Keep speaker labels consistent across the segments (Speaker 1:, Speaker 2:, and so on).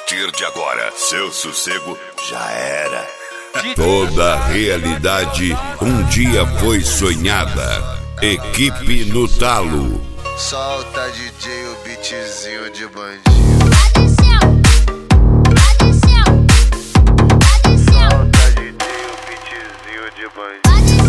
Speaker 1: partir de agora, seu sossego já era.
Speaker 2: Toda realidade um dia foi sonhada. Equipe no talo.
Speaker 3: Solta, DJ, o beatzinho de bandido. Solta, DJ, o beatzinho de bandido.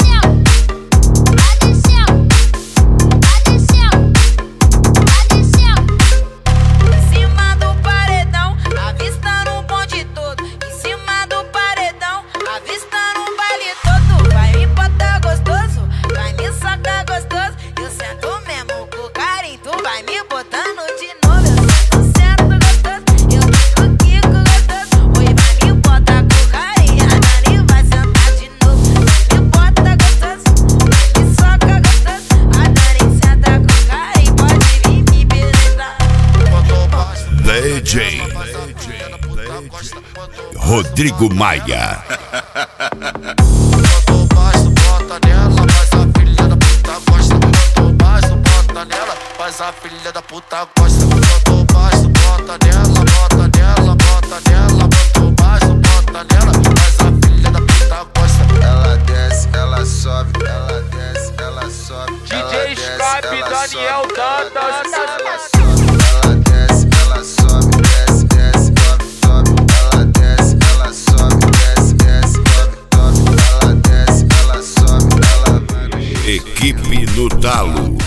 Speaker 2: DJ Rodrigo Maia.
Speaker 4: Quanto mais tu bota nela, mas a filha da puta gosta. Quanto mais tu bota nela, mas a filha da puta gosta. Quanto mais tu bota nela, bota nela, bota nela. Quanto mais tu bota nela, mas a filha da puta gosta.
Speaker 3: Ela desce, ela sobe, ela desce, ela sobe.
Speaker 5: DJ Skype, Daniel Dantas.
Speaker 3: Ela desce, ela sobe, desce, desce, sobe, sobe. Ela desce, ela sobe, desce, desce, sobe, sobe. Ela desce, ela sobe, ela vai.
Speaker 2: Equipe no talo.